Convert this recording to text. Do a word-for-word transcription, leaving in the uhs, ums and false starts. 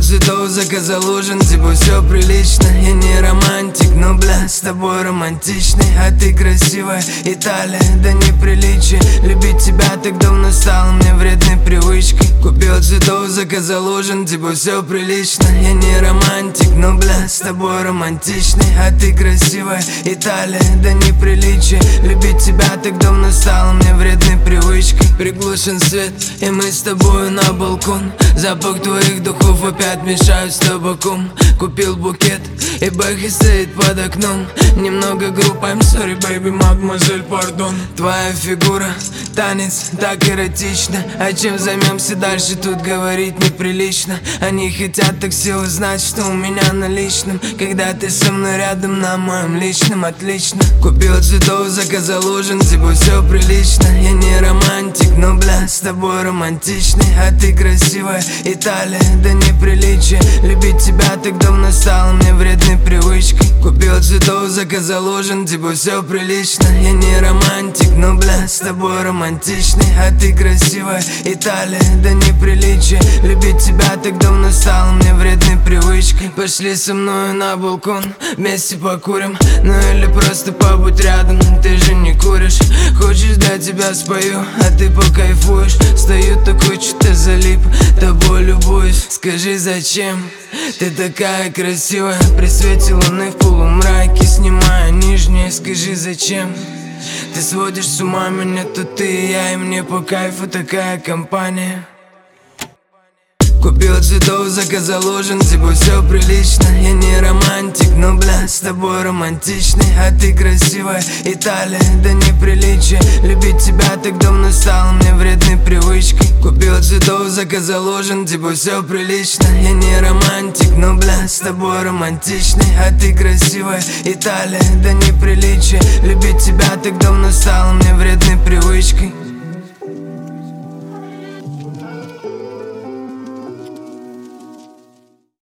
цветов, заказал ужин, типа все прилично. Я не романтик, но бля, с тобой романтичный. А ты красивая, Италия, да неприличие. Любить тебя так давно стало мне вредной привычкой. Купил цветов, заказал ужин, типа все прилично. Я не романтик, но бля, с тобой романтичный. А ты красивая, Италия, да неприличие. Любить тебя так давно стало мне вредной привычкой. Приглушен свет, и мы с тобою на балкон. Запах твоих духов опять мешают с табаком. Купил букет, и Бэхи стоит под окном. Немного грубо, I'm sorry, baby, мадемуазель, пардон. Твоя фигура, танец, так эротично. А чем займемся дальше, тут говорить неприлично. Они хотят так все узнать, что у меня на личном. Когда ты со мной рядом, на моем личном, отлично. Купил цветов, заказал ужин, типа все прилично. Я не романтик, но бля, с тобой романтичный. А ты красивая, Италия, да неприличие. Любить тебя так давно стало мне вредной привычкой. Купил цветов, заказал ужин, типа все прилично. Я не романтик, но бля, с тобой романтичный. А ты красивая, Италия, да неприличие. Любить тебя так давно стало мне вредной привычкой. Пошли со мною на балкон, вместе покурим. Ну или просто побудь рядом, ты же не куришь. Хочешь, да тебя спою, а ты покайфуешь. Стою такой, что-то залип, тобой любуюсь. Скажи, зачем ты такая красивая? При свете луны в полумраке, снимая нижнее. Скажи, зачем ты сводишь с ума меня? Тут ты и я, и мне по кайфу такая компания. Купил цветов, заказал ужин, типа все прилично. Я не романтик, но бля, с тобой романтичный. А ты красивая, Италия, да неприличие. Любить тебя так давно стало мне вредной привычкой. Купил цветов, заказал ужин, типа все прилично. Я не романтик, но бля, с тобой романтичный. А ты красивая, Италия, да неприличие. Любить тебя так давно стало мне